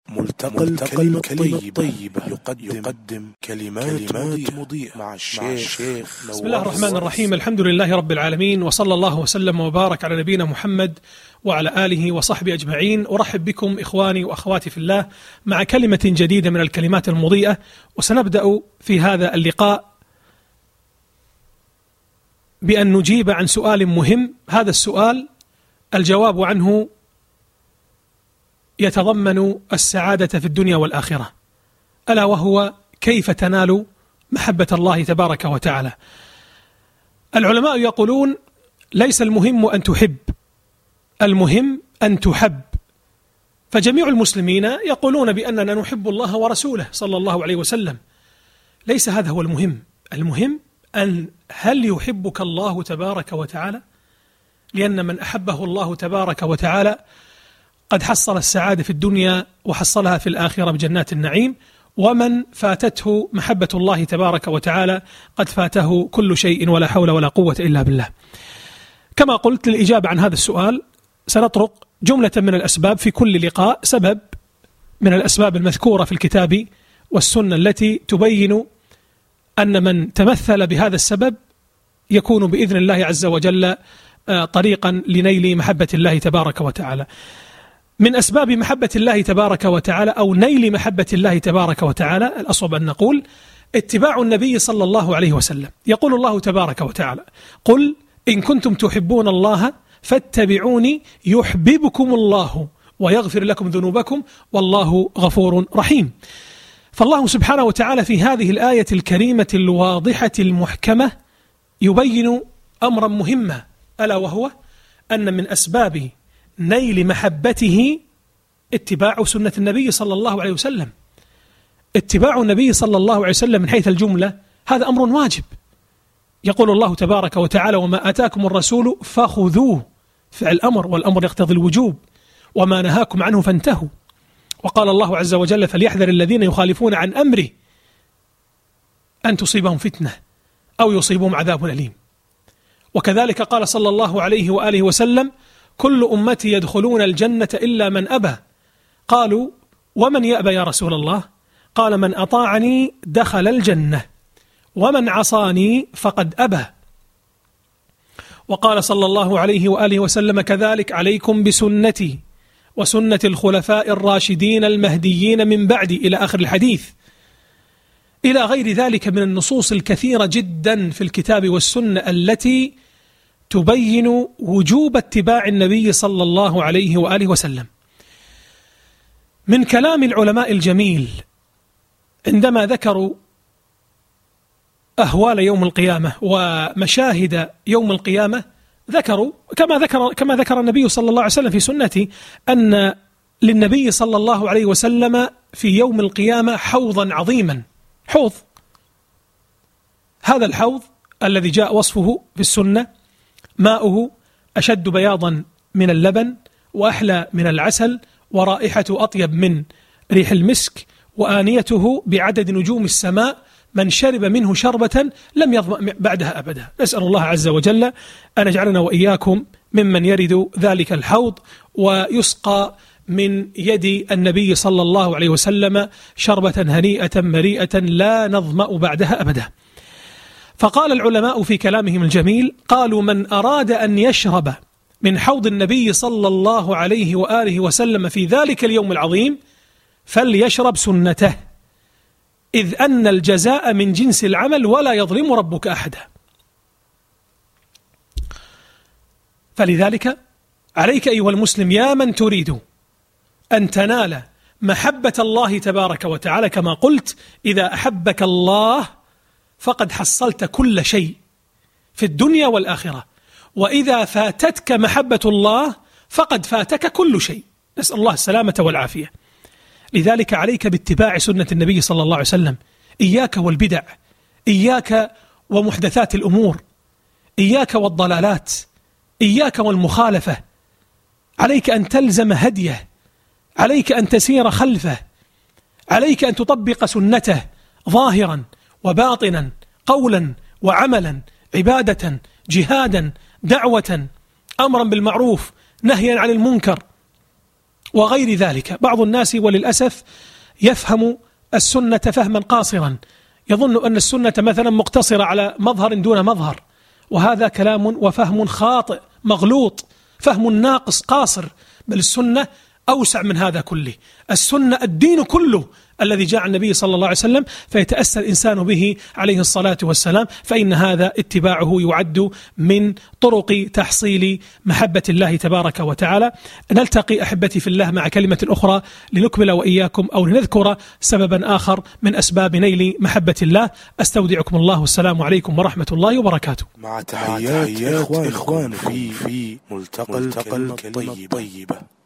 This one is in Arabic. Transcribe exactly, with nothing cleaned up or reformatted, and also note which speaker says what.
Speaker 1: ملتقى الكلمة الطيبة يقدم, يقدم كلمات, كلمات مضيئة مع الشيخ.
Speaker 2: بسم الله الرحمن الرحيم. الحمد لله رب العالمين، وصلى الله وسلم وبارك على نبينا محمد وعلى آله وصحبه أجمعين. أرحب بكم إخواني وأخواتي في الله مع كلمة جديدة من الكلمات المضيئة، وسنبدأ في هذا اللقاء بأن نجيب عن سؤال مهم. هذا السؤال الجواب عنه يتضمن السعادة في الدنيا والآخرة، ألا وهو كيف تنال محبة الله تبارك وتعالى. العلماء يقولون ليس المهم أن تحب، المهم أن تحب. فجميع المسلمين يقولون بأننا نحب الله ورسوله صلى الله عليه وسلم. ليس هذا هو المهم، المهم أن هل يحبك الله تبارك وتعالى؟ لأن من أحبه الله تبارك وتعالى قد حصل السعادة في الدنيا وحصلها في الآخرة بجنات النعيم، ومن فاتته محبة الله تبارك وتعالى قد فاته كل شيء ولا حول ولا قوة إلا بالله. كما قلت، للإجابة عن هذا السؤال سنطرق جملة من الأسباب في كل لقاء، سبب من الأسباب المذكورة في الكتاب والسنة التي تبين أن من تمثل بهذا السبب يكون بإذن الله عز وجل طريقا لنيل محبة الله تبارك وتعالى. من أسباب محبة الله تبارك وتعالى أو نيل محبة الله تبارك وتعالى، الأصوب أن نقول اتباع النبي صلى الله عليه وسلم. يقول الله تبارك وتعالى: قل إن كنتم تحبون الله فاتبعوني يحببكم الله ويغفر لكم ذنوبكم والله غفور رحيم. فالله سبحانه وتعالى في هذه الآية الكريمة الواضحة المحكمة يبين أمرا مهما، ألا وهو أن من أسباب نيل محبته اتباع سنة النبي صلى الله عليه وسلم. اتباع النبي صلى الله عليه وسلم من حيث الجملة هذا أمر واجب. يقول الله تبارك وتعالى: وما آتاكم الرسول فخذوه، فعل أمر، والأمر يقتضي الوجوب، وما نهاكم عنه فانتهوا. وقال الله عز وجل: فليحذر الذين يخالفون عن أمره أن تصيبهم فتنة أو يصيبهم عذاب أليم. وكذلك قال صلى الله عليه وآله وسلم: كل أمتي يدخلون الجنة إلا من أبى. قالوا: ومن يأبى يا رسول الله؟ قال: من أطاعني دخل الجنة ومن عصاني فقد أبى. وقال صلى الله عليه وآله وسلم كذلك: عليكم بسنتي وسنة الخلفاء الراشدين المهديين من بعدي، إلى آخر الحديث، إلى غير ذلك من النصوص الكثيرة جدا في الكتاب والسنة التي تبين وجوب اتباع النبي صلى الله عليه وآله وسلم. من كلام العلماء الجميل عندما ذكروا أهوال يوم القيامة ومشاهد يوم القيامة، ذكروا كما ذكر كما ذكر النبي صلى الله عليه وسلم في سنته أن للنبي صلى الله عليه وسلم في يوم القيامة حوضا عظيما. حوض، هذا الحوض الذي جاء وصفه في السنة ماؤه أشد بياضا من اللبن وأحلى من العسل ورائحته أطيب من ريح المسك، وآنيته بعدد نجوم السماء، من شرب منه شربة لم يظمأ بعدها أبدا. نسأل الله عز وجل أن يجعلنا وإياكم ممن يرد ذلك الحوض ويسقى من يد النبي صلى الله عليه وسلم شربة هنيئة مريئة لا نظمأ بعدها أبدا. فقال العلماء في كلامهم الجميل، قالوا: من أراد أن يشرب من حوض النبي صلى الله عليه وآله وسلم في ذلك اليوم العظيم فليشرب سنته، إذ أن الجزاء من جنس العمل ولا يظلم ربك أحدا. فلذلك عليك أيها المسلم يا من تريد أن تنال محبة الله تبارك وتعالى، كما قلت: إذا أحبك الله فقد حصلت كل شيء في الدنيا والآخرة، وإذا فاتتك محبة الله فقد فاتك كل شيء. نسأل الله السلامة والعافية. لذلك عليك باتباع سنة النبي صلى الله عليه وسلم. إياك والبدع، إياك ومحدثات الأمور، إياك والضلالات، إياك والمخالفة. عليك أن تلزم هديه، عليك أن تسير خلفه، عليك أن تطبق سنته ظاهرا وباطنا، قولا وعملا، عبادة، جهادا، دعوة، أمرا بالمعروف، نهيا عن المنكر، وغير ذلك. بعض الناس وللأسف يفهم السنة فهما قاصرا، يظن أن السنة مثلا مقتصرة على مظهر دون مظهر، وهذا كلام وفهم خاطئ مغلوط، فهم ناقص قاصر، بل السنة أوسع من هذا كله. السنة الدين كله الذي جاء عن النبي صلى الله عليه وسلم، فيتأسى الإنسان به عليه الصلاة والسلام، فإن هذا اتباعه يعد من طرق تحصيل محبة الله تبارك وتعالى. نلتقي أحبتي في الله مع كلمة أخرى لنكمل وإياكم أو لنذكر سببا آخر من أسباب نيل محبة الله. أستودعكم الله، والسلام عليكم ورحمة الله وبركاته.
Speaker 1: مع تحيات إخوان في في ملتقى الكلمة الطيبة.